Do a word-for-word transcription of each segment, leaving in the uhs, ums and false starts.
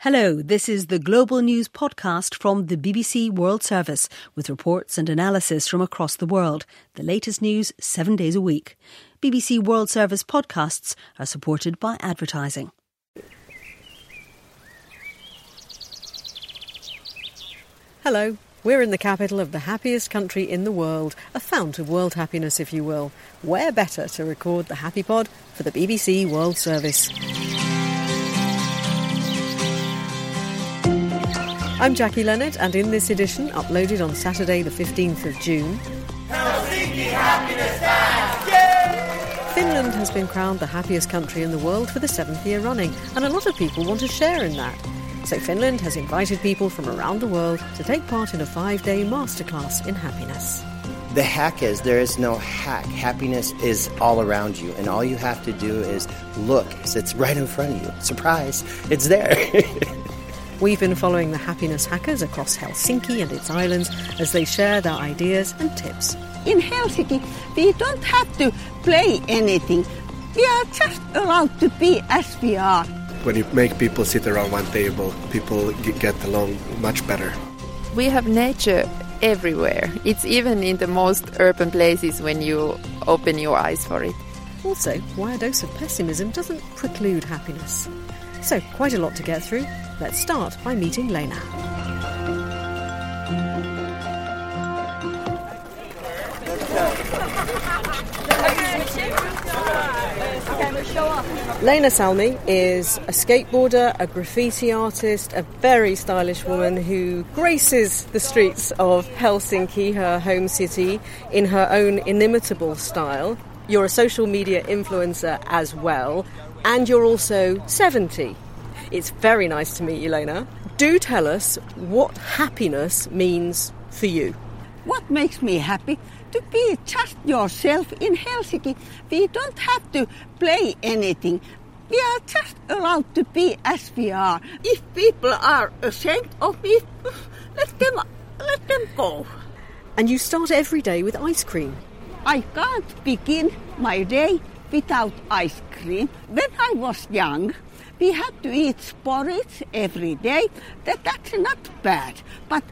Hello, this is the Global News podcast from the B B C World Service with reports and analysis from across the world. The latest news seven days a week. B B C World Service podcasts are supported by advertising. Hello, we're in the capital of the happiest country in the world, a fount of world happiness, if you will. Where better to record the Happy Pod for the B B C World Service? I'm Jackie Leonard, and in this edition, uploaded on Saturday the fifteenth of June, Helsinki Happiness Dance! Yay! Finland has been crowned the happiest country in the world for the seventh year running, and a lot of people want to share in that. So Finland has invited people from around the world to take part in a five-day masterclass in happiness. The hack is, there is no hack. Happiness is all around you, and all you have to do is look. It's right in front of you. Surprise, it's there. We've been following the happiness hackers across Helsinki and its islands as they share their ideas and tips. In Helsinki, we don't have to play anything. We are just allowed to be as we are. When you make people sit around one table, people get along much better. We have nature everywhere. It's even in the most urban places when you open your eyes for it. Also, why a dose of pessimism doesn't preclude happiness. So, quite a lot to get through. Let's start by meeting Lena. Lena Salmi is a skateboarder, a graffiti artist, a very stylish woman who graces the streets of Helsinki, her home city, in her own inimitable style. You're a social media influencer as well, and you're also seventy. It's very nice to meet you, Lena. Do tell us what happiness means for you. What makes me happy? To be just yourself in Helsinki. We don't have to play anything. We are just allowed to be as we are. If people are ashamed of me, let them, let them go. And you start every day with ice cream. I can't begin my day without ice cream. When I was young, we had to eat porridge every day. That, that's not bad. But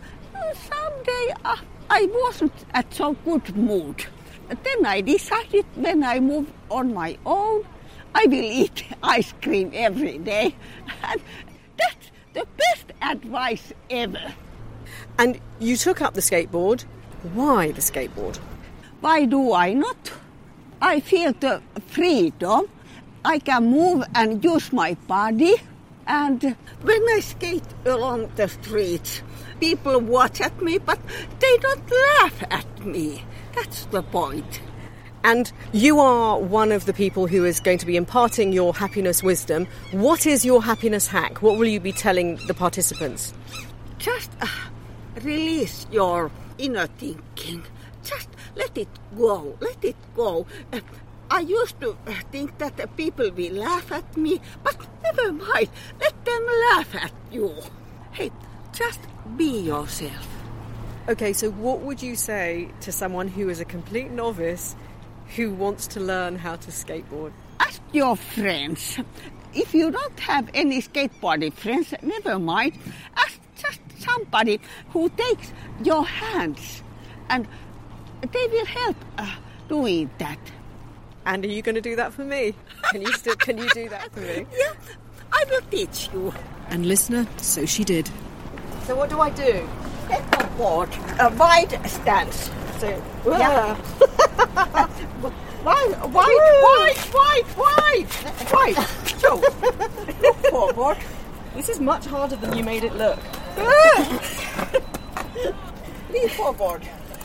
someday uh, I wasn't at so good mood. Then I decided when I move on my own, I will eat ice cream every day. And that's the best advice ever. And you took up the skateboard. Why the skateboard? Why do I not? I feel the freedom. I can move and use my body. And when I skate along the streets, people watch at me, but they don't laugh at me. That's the point. And you are one of the people who is going to be imparting your happiness wisdom. What is your happiness hack? What will you be telling the participants? Just uh, release your inner thinking. Just let it go. Let it go. Uh, I used to think that people will laugh at me, but never mind. Let them laugh at you. Hey, just be yourself. Okay, so what would you say to someone who is a complete novice who wants to learn how to skateboard? Ask your friends. If you don't have any skateboarding friends, never mind. Ask just somebody who takes your hands, and they will help uh, doing that. And are you going to do that for me? Can you still, can you do that for me? Yeah, I will teach you. And listener, so she did. So what do I do? Skateboard, a wide stance. So, yeah. wide, wide, wide, wide, wide, wide. So, look forward. This is much harder than you made it look. Lean forward.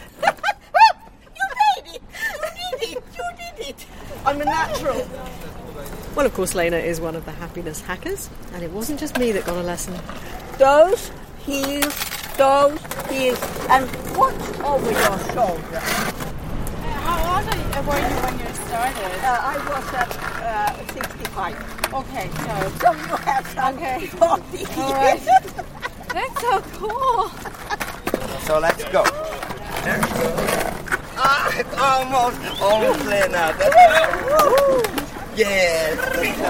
I'm a natural. Well, of course, Lena is one of the happiness hackers, and it wasn't just me that got a lesson. Those heels, those heels, and watch over your shoulder. How old were you when you started? Uh, I was at uh, sixty-five. Okay, so... So you have some okay. forty All right. That's so cool. So let's go. There we go. Ah, almost, almost Lena. Yes.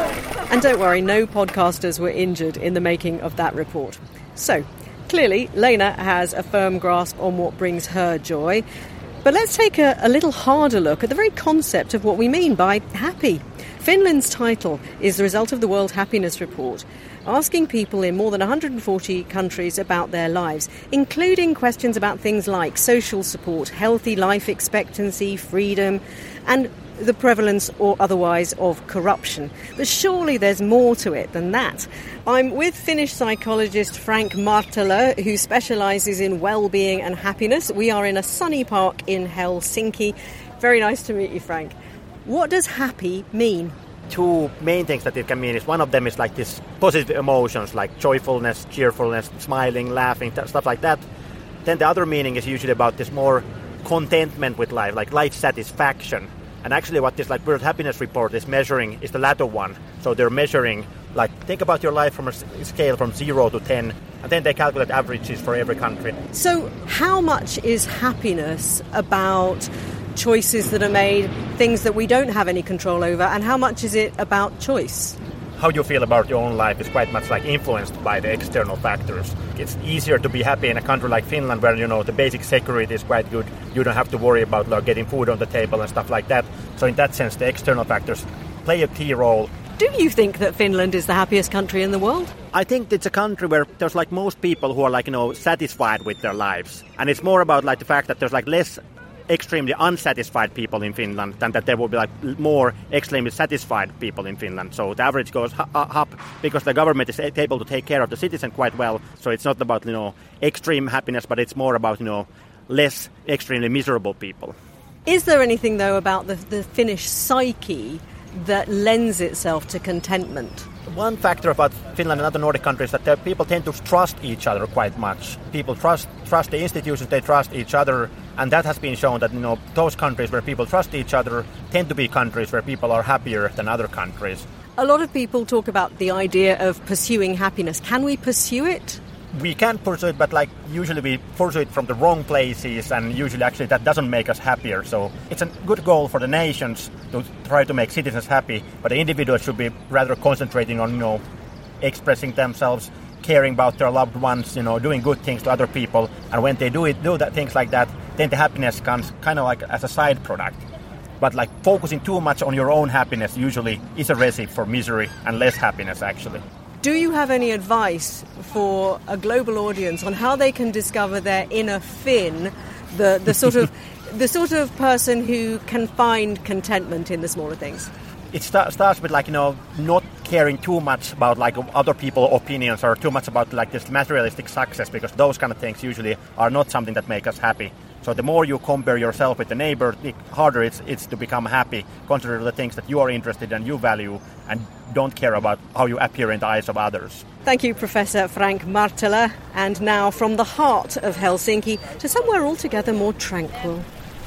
And don't worry, no podcasters were injured in the making of that report. So, clearly, Lena has a firm grasp on what brings her joy. But let's take a, a little harder look at the very concept of what we mean by happy. Finland's title is the result of the World Happiness Report, asking people in more than one hundred forty countries about their lives, including questions about things like social support, healthy life expectancy, freedom, and the prevalence or otherwise of corruption. But surely there's more to it than that. I'm with Finnish psychologist Frank Marttila, who specialises in well-being and happiness. We are in a sunny park in Helsinki. Very nice to meet you, Frank. What does happy mean? Two main things that it can mean is one of them is like this positive emotions like joyfulness, cheerfulness, smiling, laughing, th- stuff like that. Then the other meaning is usually about this more contentment with life, like life satisfaction. And actually what this like World Happiness Report is measuring is the latter one. So they're measuring, like, think about your life from a scale from zero to ten, and then they calculate averages for every country. So how much is happiness about choices that are made, things that we don't have any control over, and how much is it about choice? How you feel about your own life is quite much like influenced by the external factors. It's easier to be happy in a country like Finland where, you know, the basic security is quite good. You don't have to worry about like, getting food on the table and stuff like that. So in that sense, the external factors play a key role. Do you think that Finland is the happiest country in the world? I think it's a country where there's like most people who are like, you know, satisfied with their lives. And it's more about like the fact that there's like less extremely unsatisfied people in Finland than that there will be like more extremely satisfied people in Finland. So the average goes up because the government is able to take care of the citizen quite well. So it's not about, you know, extreme happiness, but it's more about, you know, less extremely miserable people. Is there anything, though, about the, the Finnish psyche that lends itself to contentment? One factor about Finland and other Nordic countries is that people tend to trust each other quite much. People trust trust the institutions, they trust each other, and that has been shown that, you know, those countries where people trust each other tend to be countries where people are happier than other countries. A lot of people talk about the idea of pursuing happiness. Can we pursue it? We can pursue it, but like usually we pursue it from the wrong places, and usually actually that doesn't make us happier. So it's a good goal for the nations to try to make citizens happy, but the individuals should be rather concentrating on, you know, expressing themselves, caring about their loved ones, you know, doing good things to other people. And when they do it, do that things like that, then the happiness comes kind of like as a side product. But like focusing too much on your own happiness usually is a recipe for misery and less happiness actually. Do you have any advice for a global audience on how they can discover their inner Finn, the, the sort of the sort of person who can find contentment in the smaller things? It start, starts with like, you know, not caring too much about like other people's opinions or too much about like this materialistic success, because those kind of things usually are not something that make us happy. So the more you compare yourself with the neighbor, the harder it's, it's to become happy. Consider the things that you are interested in and you value, and don't care about how you appear in the eyes of others. Thank you, Professor Frank Marttila. And now from the heart of Helsinki to somewhere altogether more tranquil.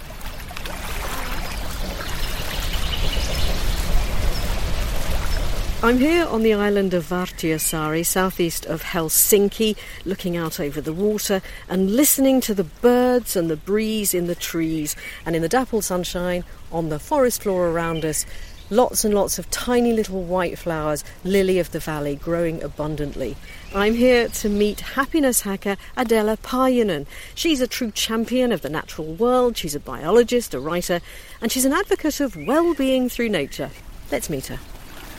I'm here on the island of Vartiosaari, southeast of Helsinki, looking out over the water and listening to the birds and the breeze in the trees, and in the dappled sunshine on the forest floor around us, lots and lots of tiny little white flowers, lily of the valley, growing abundantly. I'm here to meet happiness hacker Adela Paajanen. She's a true champion of the natural world. She's a biologist, a writer, and she's an advocate of well-being through nature. Let's meet her.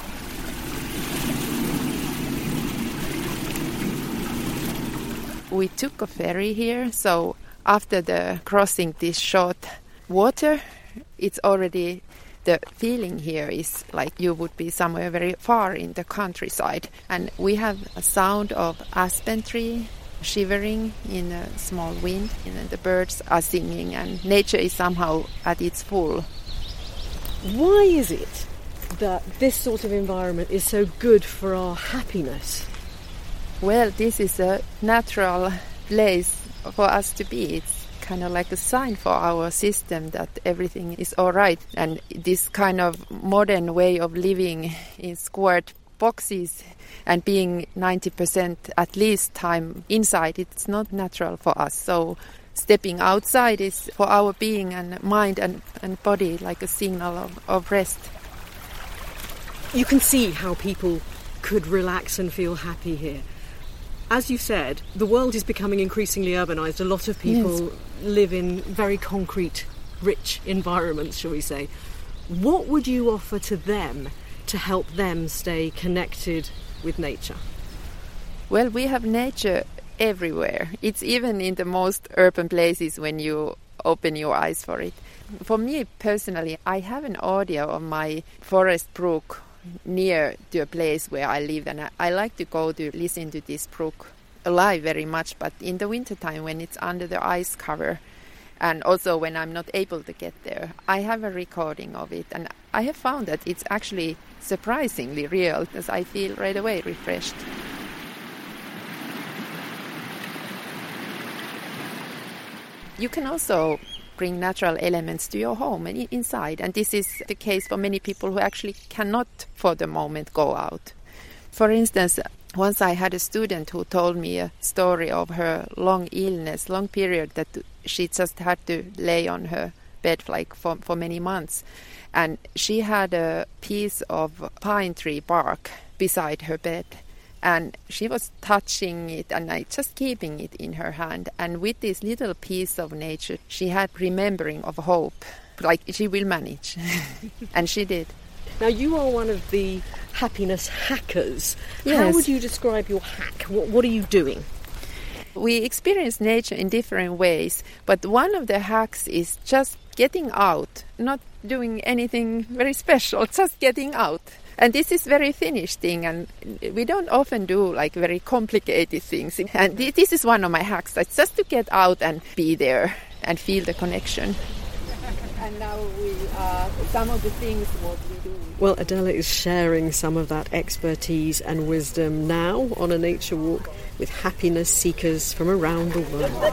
We took a ferry here, so after the crossing this short water, it's already, the feeling here is like you would be somewhere very far in the countryside. And we have a sound of aspen tree shivering in a small wind, and the birds are singing, and nature is somehow at its full. Why is it that this sort of environment is so good for our happiness? Well, this is a natural place for us to be. It's kind of like a sign for our system that everything is all right. And this kind of modern way of living in squared boxes and being ninety percent at least time inside, it's not natural for us. So stepping outside is for our being and mind and, and body like a signal of, of rest. you can see how people could relax and feel happy here. As you said, the world is becoming increasingly urbanised. A lot of people yes. live in very concrete, rich environments, shall we say. What would you offer to them to help them stay connected with nature? Well, we have nature everywhere. It's even in the most urban places when you open your eyes for it. For me personally, I have an audio of my forest brook near to a place where I live, and I, I like to go to listen to this brook alive very much, but in the wintertime when it's under the ice cover, and also when I'm not able to get there, I have a recording of it, and I have found that it's actually surprisingly real, because I feel right away refreshed. You can also bring natural elements to your home and inside, and this is the case for many people who actually cannot for the moment go out. For instance, once I had a student who told me a story of her long illness, long period that she just had to lay on her bed like for, for many months, and she had a piece of pine tree bark beside her bed. And she was touching it and I just keeping it in her hand. And with this little piece of nature, she had remembering of hope, like she will manage. And she did. Now, you are one of the happiness hackers. Yes. How would you describe your hack? What, what are you doing? We experience nature in different ways, but one of the hacks is just getting out, not doing anything very special, just getting out. And this is very Finnish thing, and we don't often do like very complicated things. And this is one of my hacks, that's just to get out and be there and feel the connection. And now we uh, some of the things what we do. Well, Adela is sharing some of that expertise and wisdom now on a nature walk with happiness seekers from around the world. uh,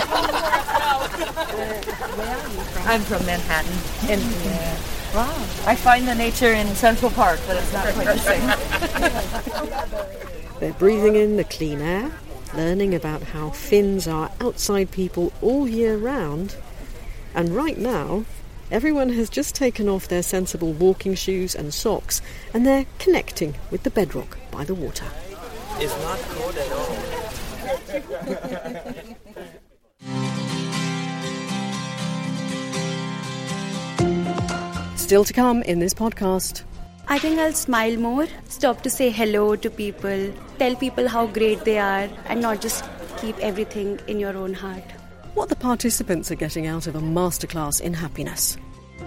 where are you from? I'm from Manhattan. And, uh, wow. I find the nature in Central Park, but it's not quite the same. They're breathing in the clean air, learning about how Finns are outside people all year round. And right now, everyone has just taken off their sensible walking shoes and socks, and they're connecting with the bedrock by the water. It's not cold at all. Still to come in this podcast. I think I'll smile more, stop to say hello to people, tell people how great they are, and not just keep everything in your own heart. What the participants are getting out of a masterclass in happiness.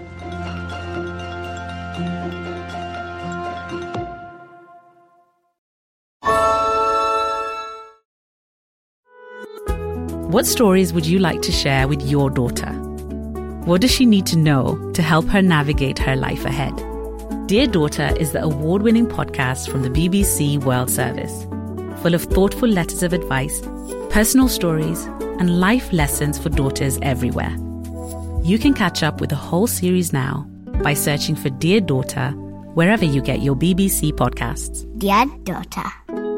What stories would you like to share with your daughter? What does she need to know to help her navigate her life ahead? Dear Daughter is the award-winning podcast from the B B C World Service, full of thoughtful letters of advice, personal stories, and life lessons for daughters everywhere. You can catch up with the whole series now by searching for Dear Daughter wherever you get your B B C podcasts. Dear Daughter.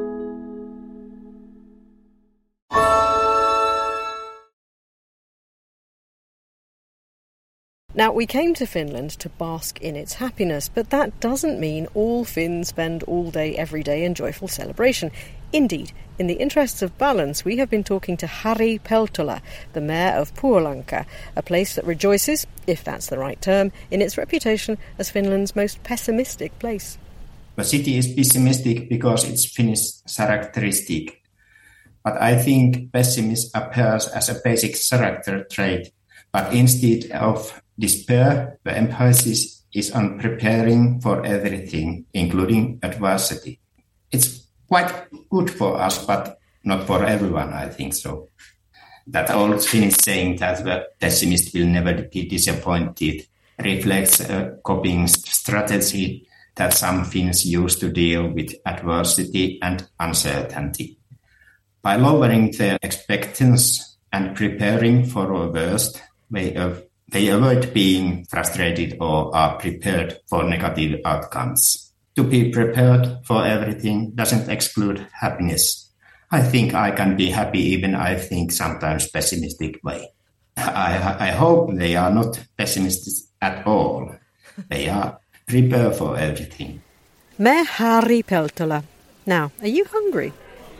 Now, we came to Finland to bask in its happiness, but that doesn't mean all Finns spend all day, every day in joyful celebration. Indeed, in the interests of balance, we have been talking to Harri Peltola, the mayor of Puolanka, a place that rejoices, if that's the right term, in its reputation as Finland's most pessimistic place. The city is pessimistic because it's Finnish characteristic. But I think pessimism appears as a basic character trait. But instead of despair, the emphasis is on preparing for everything, including adversity. It's quite good for us, but not for everyone, I think so. That old Finnish saying that the pessimist will never be disappointed reflects a coping strategy that some Finns use to deal with adversity and uncertainty. By lowering their expectations and preparing for the worst, they, uh, they avoid being frustrated or are prepared for negative outcomes. To be prepared for everything doesn't exclude happiness. I think I can be happy even I think sometimes pessimistic way. I, I hope they are not pessimistic at all. They are prepared for everything. Mayor Harri Peltola. Now, are you hungry?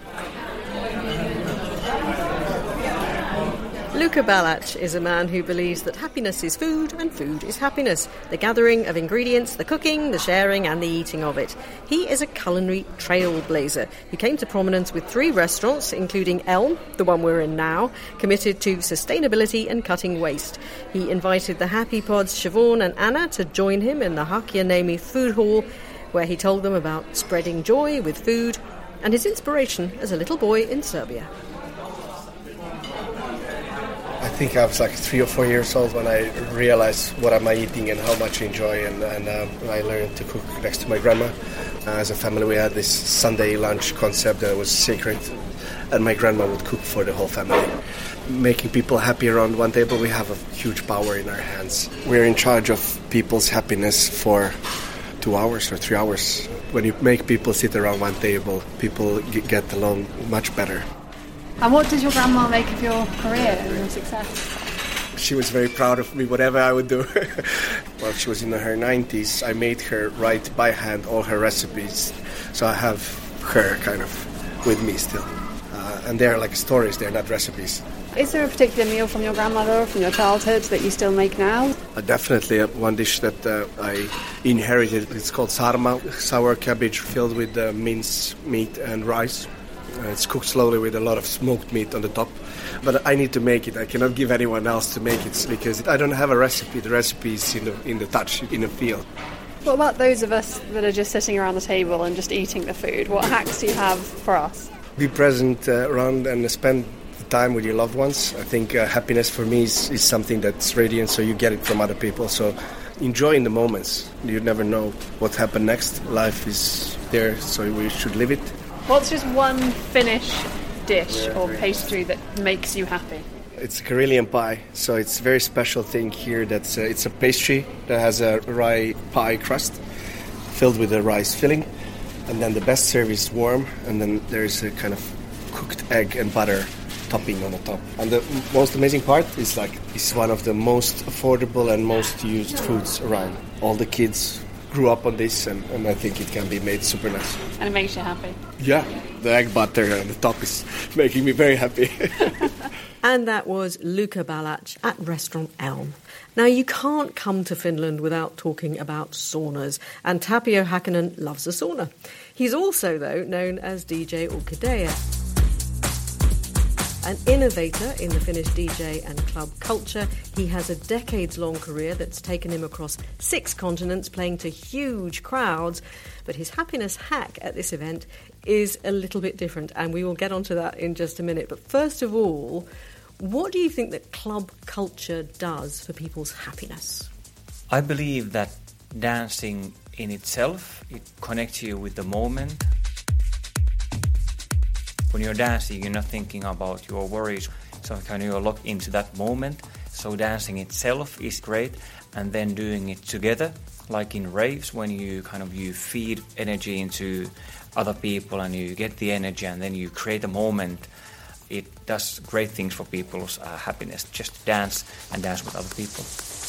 Luka Balac is a man who believes that happiness is food and food is happiness. The gathering of ingredients, the cooking, the sharing and the eating of it. He is a culinary trailblazer who came to prominence with three restaurants, including Elm, the one we're in now, committed to sustainability and cutting waste. He invited the Happy Pods Siobhan and Anna to join him in the Hakianemi Food Hall, where he told them about spreading joy with food and his inspiration as a little boy in Serbia. I think I was like three or four years old when I realized what am I eating and how much I enjoy, and, and um, I learned to cook next to my grandma. Uh, as a family, we had this Sunday lunch concept that was sacred, and my grandma would cook for the whole family. Making people happy around one table, we have a huge power in our hands. We're in charge of people's happiness for two hours or three hours. When you make people sit around one table, people g- get along much better. And what did your grandma make of your career and your success? She was very proud of me, whatever I would do. Well, she was in her nineties. I made her write by hand all her recipes. So I have her kind of with me still. Uh, and they're like stories, they're not recipes. Is there a particular meal from your grandmother from your childhood that you still make now? Uh, definitely uh, one dish that uh, I inherited. It's called sarma, sour cabbage filled with uh, minced meat and rice. Uh, it's cooked slowly with a lot of smoked meat on the top. But I need to make it. I cannot give anyone else to make it because I don't have a recipe. The recipe is in the, in the touch, in the feel. What about those of us that are just sitting around the table and just eating the food? What hacks do you have for us? Be present uh, around and spend the time with your loved ones. I think uh, happiness for me is, is something that's radiant, so you get it from other people. So enjoy in the moments. You never know what happened next. Life is there, so we should live it. What's just one Finnish dish or pastry that makes you happy? It's a Karelian pie, so it's a very special thing here. That's uh, it's a pastry that has a rye pie crust filled with a rice filling, and then the best serve is warm, and then there's a kind of cooked egg and butter topping on the top. And the most amazing part is like it's one of the most affordable and most used foods around. All the kids grew up on this, and, and I think it can be made super nice. And it makes you happy? Yeah, the egg butter on the top is making me very happy. And that was Luka Balac at Restaurant Elm. Now, you can't come to Finland without talking about saunas, and Tapio Häkkinen loves a sauna. He's also, though, known as D J Orkidea. An innovator in the Finnish D J and club culture, he has a decades-long career that's taken him across six continents, playing to huge crowds. But his happiness hack at this event is a little bit different, and we will get onto that in just a minute. But first of all, what do you think that club culture does for people's happiness? I believe that dancing in itself, it connects you with the moment. When you're dancing, you're not thinking about your worries, so kind of you're locked into that moment. So dancing itself is great, and then doing it together, like in raves, when you kind of you feed energy into other people and you get the energy, and then you create a moment. It does great things for people's uh, happiness. Just dance and dance with other people.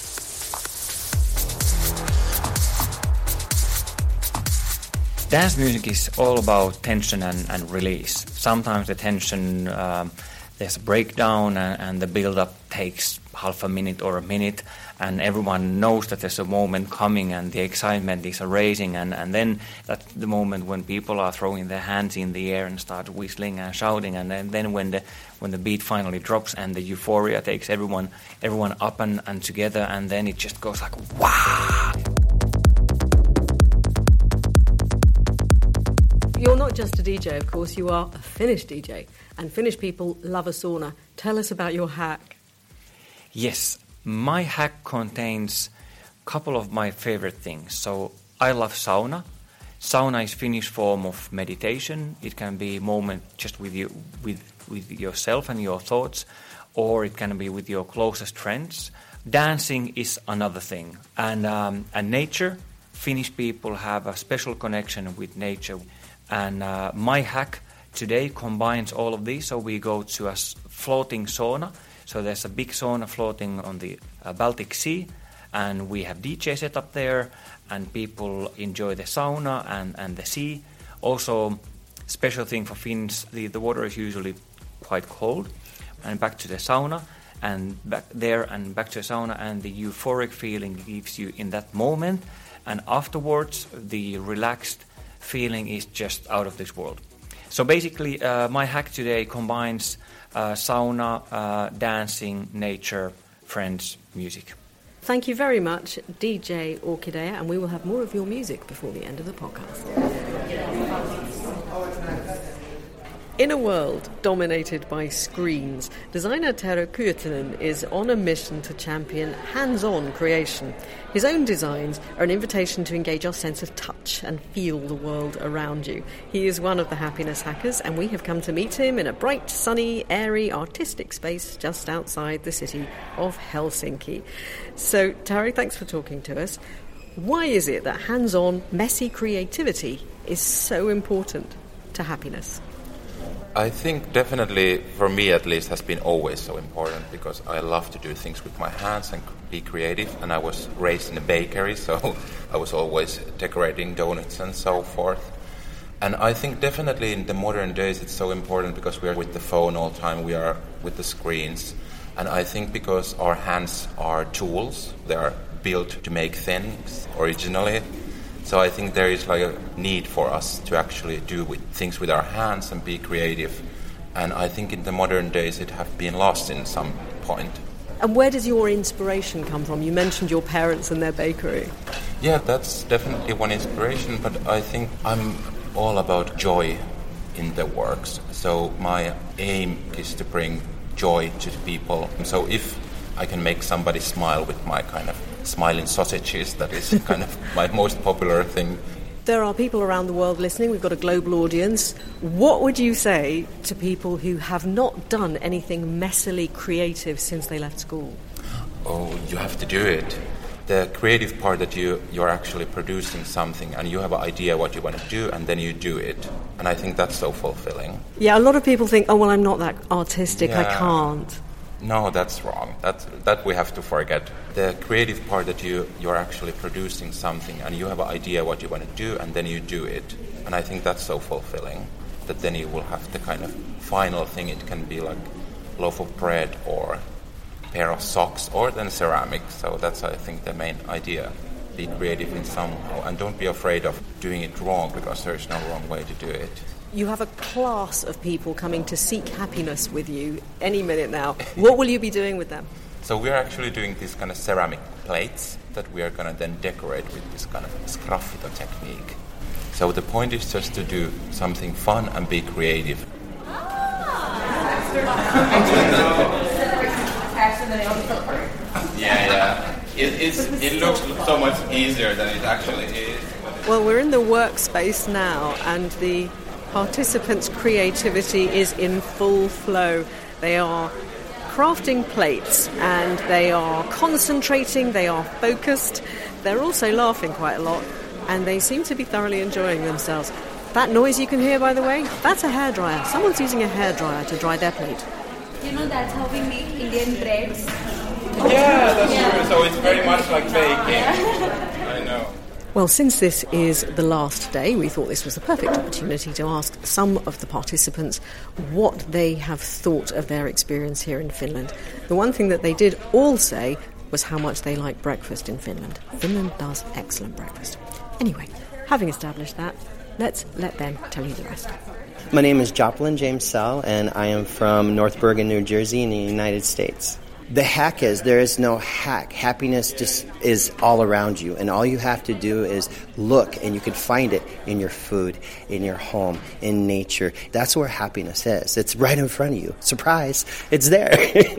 Dance music is all about tension and, and release. Sometimes the tension, um, there's a breakdown and, and the build-up takes half a minute or a minute, and everyone knows that there's a moment coming and the excitement is rising, and, and then that's the moment when people are throwing their hands in the air and start whistling and shouting, and then, then when the when the beat finally drops and the euphoria takes everyone everyone up and, and together, and then it just goes like, wow! You're not just a D J, of course, you are a Finnish D J, and Finnish people love a sauna. Tell us about your hack. Yes, my hack contains a couple of my favorite things. So I love sauna. Sauna is Finnish form of meditation. It can be a moment just with you, with with yourself and your thoughts, or it can be with your closest friends. Dancing is another thing, and um, and nature. Finnish people have a special connection with nature. And uh, my hack today combines all of these. So we go to a floating sauna. So there's a big sauna floating on the uh, Baltic Sea. and we have D J set up there, and people enjoy the sauna and, and the sea. Also, special thing for Finns, the, the water is usually quite cold, and back to the sauna, and back there and back to the sauna, and the euphoric feeling it gives you in that moment, and afterwards the relaxed feeling is just out of this world. So basically, uh, my hack today combines uh, sauna, uh, dancing, nature, friends, music. Thank you very much, D J Orkidea, and we will have more of your music before the end of the podcast. In a world dominated by screens, designer Tero Kuitunen is on a mission to champion hands-on creation. His own designs are an invitation to engage our sense of touch and feel the world around you. He is one of the happiness hackers, and we have come to meet him in a bright, sunny, airy, artistic space just outside the city of Helsinki. So, Tero, thanks for talking to us. Why is it that hands-on, messy creativity is so important to happiness? I think definitely, for me at least, has been always so important because I love to do things with my hands and be creative, and I was raised in a bakery, so I was always decorating donuts and so forth. And I think definitely in the modern days it's so important because we are with the phone all the time, we are with the screens, and I think because our hands are tools, they are built to make things originally. So I think there is like a need for us to actually do with things with our hands and be creative. And I think in the modern days it have been lost in some point. And where does your inspiration come from? You mentioned your parents and their bakery. Yeah, that's definitely one inspiration, but I think I'm all about joy in the works. So my aim is to bring joy to the people. So if I can make somebody smile with my kind of smiling sausages, that is kind of my most popular thing. There are people around the world listening. We've got a global audience. What would you say to people who have not done anything messily creative since they left school? Oh, you have to do it. The creative part that you, you're actually producing something and you have an idea what you want to do and then you do it. And I think that's so fulfilling. Yeah, a lot of people think, oh, well, I'm not that artistic, yeah. I can't. No, that's wrong. That that we have to forget. The creative part that you, you're actually producing something and you have an idea what you want to do and then you do it. And I think that's so fulfilling that then you will have the kind of final thing. It can be like a loaf of bread or a pair of socks or then ceramic. So that's, I think, the main idea. Be creative in somehow and don't be afraid of doing it wrong because there's no wrong way to do it. You have a class of people coming to seek happiness with you any minute now. What will you be doing with them? So we are actually doing these kind of ceramic plates that we are going to then decorate with this kind of sgraffito technique. So the point is just to do something fun and be creative. yeah, yeah. It, it's, it looks so much easier than it actually is. Well, we're in the workspace now, and the participants' creativity is in full flow. They are crafting plates and they are concentrating, they are focused. They're also laughing quite a lot and they seem to be thoroughly enjoying themselves. That noise you can hear, by the way, that's a hairdryer. Someone's using a hairdryer to dry their plate. You know, that's how we make Indian breads. Yeah, that's yeah. true. So it's very much like baking. I know. Well, since this is the last day, we thought this was the perfect opportunity to ask some of the participants what they have thought of their experience here in Finland. The one thing that they did all say was how much they like breakfast in Finland. Finland does excellent breakfast. Anyway, having established that, let's let them tell you the rest. My name is Joplin James Sell, and I am from North Bergen, New Jersey in the United States. The hack is, there is no hack. Happiness just is all around you, and all you have to do is look, and you can find it in your food, in your home, in nature. That's where happiness is. It's right in front of you. Surprise, it's there.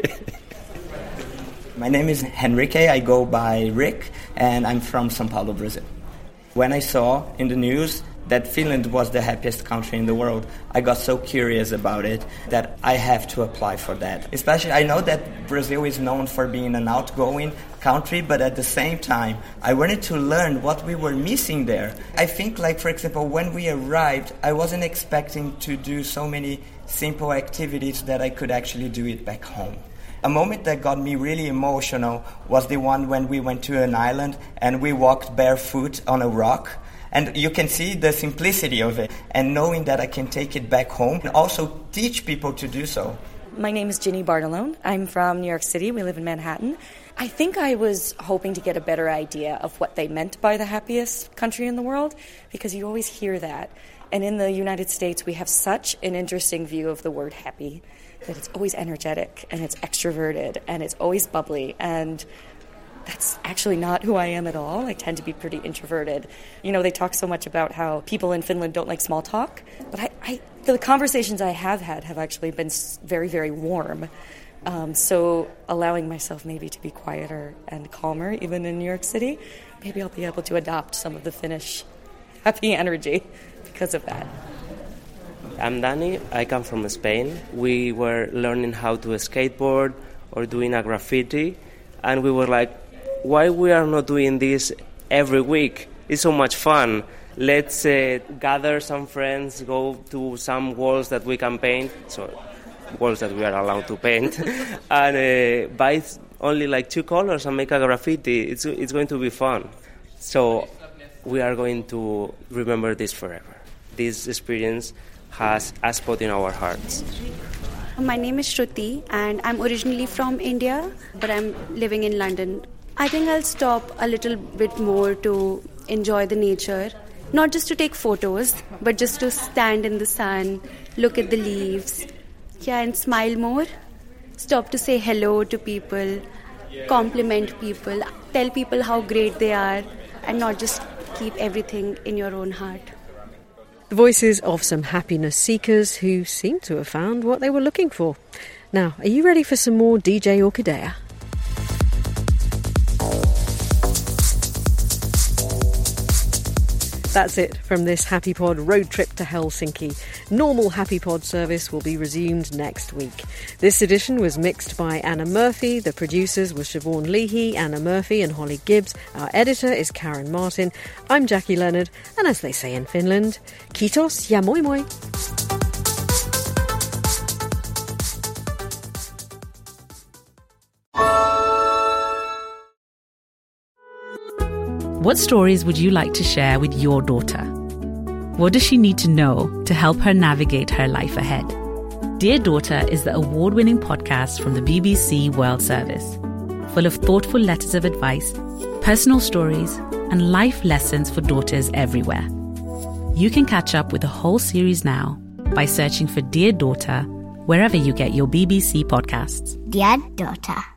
My name is Henrique. I go by Rick, and I'm from São Paulo, Brazil. When I saw in the news that Finland was the happiest country in the world, I got so curious about it that I have to apply for that. Especially, I know that Brazil is known for being an outgoing country, but at the same time, I wanted to learn what we were missing there. I think, like, for example, when we arrived, I wasn't expecting to do so many simple activities that I could actually do it back home. A moment that got me really emotional was the one when we went to an island and we walked barefoot on a rock. And you can see the simplicity of it, and knowing that I can take it back home and also teach people to do so. My name is Ginny Bartolone. I'm from New York City. We live in Manhattan. I think I was hoping to get a better idea of what they meant by the happiest country in the world, because you always hear that. And in the United States, we have such an interesting view of the word happy, that it's always energetic, and it's extroverted, and it's always bubbly, and that's actually not who I am at all. I tend to be pretty introverted. You know, they talk so much about how people in Finland don't like small talk, but I, I the conversations I have had have actually been very, very warm. Um, so allowing myself maybe to be quieter and calmer, even in New York City, maybe I'll be able to adopt some of the Finnish happy energy because of that. I'm Danny. I come from Spain. We were learning how to skateboard or doing a graffiti, and we were like, why we are not doing this every week? It's so much fun. Let's uh, gather some friends, go to some walls that we can paint, so walls that we are allowed to paint, and uh, buy only like two colors and make a graffiti. It's it's going to be fun. So we are going to remember this forever. This experience has a spot in our hearts. My name is Shruti and I'm originally from India, but I'm living in London. I think I'll stop a little bit more to enjoy the nature, not just to take photos, but just to stand in the sun, look at the leaves, yeah, and smile more. Stop to say hello to people, compliment people, tell people how great they are, and not just keep everything in your own heart. The voices of some happiness seekers who seem to have found what they were looking for. Now, are you ready for some more D J Orkidea? That's it from this Happy Pod road trip to Helsinki. Normal Happy Pod service will be resumed next week. This edition was mixed by Anna Murphy. The producers were Siobhan Leahy, Anna Murphy and Holly Gibbs. Our editor is Karen Martin. I'm Jackie Leonard. And as they say in Finland, kiitos ja moi moi. What stories would you like to share with your daughter? What does she need to know to help her navigate her life ahead? Dear Daughter is the award-winning podcast from the B B C World Service, full of thoughtful letters of advice, personal stories, and life lessons for daughters everywhere. You can catch up with the whole series now by searching for Dear Daughter wherever you get your B B C podcasts. Dear Daughter.